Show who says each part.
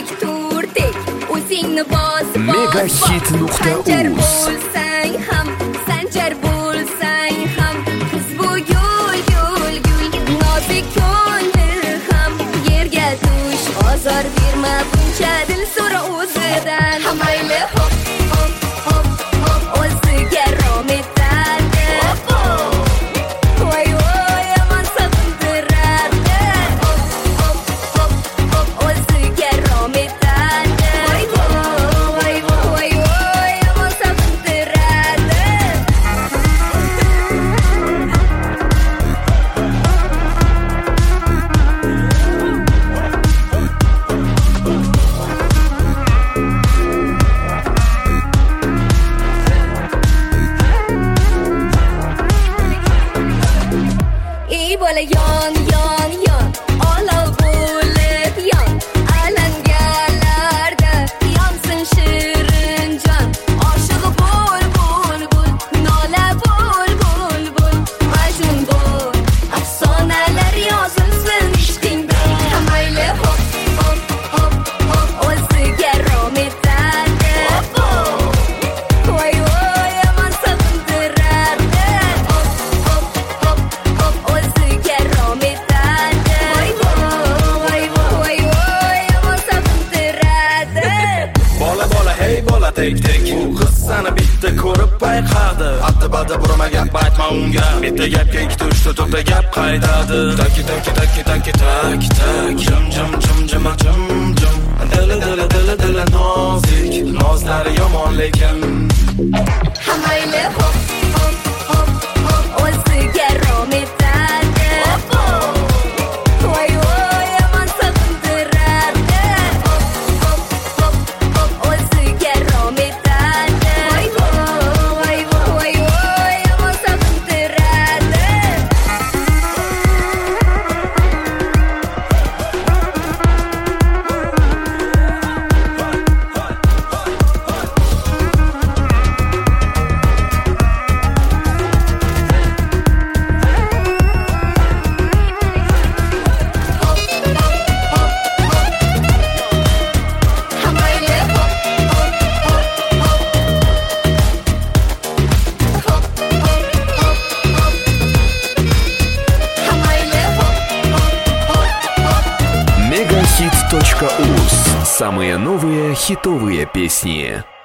Speaker 1: tek turtek o'zingni bosib
Speaker 2: Megahit.uz
Speaker 1: bo'lsang ham sanjar bo'lsang ham qiz bu gul gul gul nozik ko'ngil ham yerga tush ozor berma buncha dil so'ra o'zidan mayli hop hop hop hop o'ziga rom etadi voy voy aman so'ndiradi hop hop hop hop o'ziga rom etadi voy voy voy voy aman so'ndiradi ey bola yon yon yon olov bo'lib yon alangalarda yonsin shirin jon oshig'i bo'l bo'l bo'l nola bo'l bo'l bo'l majnun bo'l afsonalar yozilsin ishqingda mayli hop hop hop hop o'ziga rom etadi voy voy aman so'ndiradi hop hop hop hop o'ziga rom etadi voy voy voy aman so'ndiradi
Speaker 3: Bola bola hey bola tek tek u qiz seni bitta ko'rib payqadi adda badda burama gap aytma unga bitta gapga ikkita uchta to'rtta gap qaytadi taki taki taki taki tak tak jim jim jim jim jim jim dili dili dili dili nozik nozlari yomon lekin
Speaker 1: mayli hop hop hop hop o'ziga rom etadi voy voy aman so'ndiradi hop hop hop hop o'ziga rom etadi voy voy voy aman so'ndiradi mayli hop hop hop hop hop hop hop hop mayli hop hop hop hop
Speaker 2: Megahit.uz. Самые новые хитовые песни.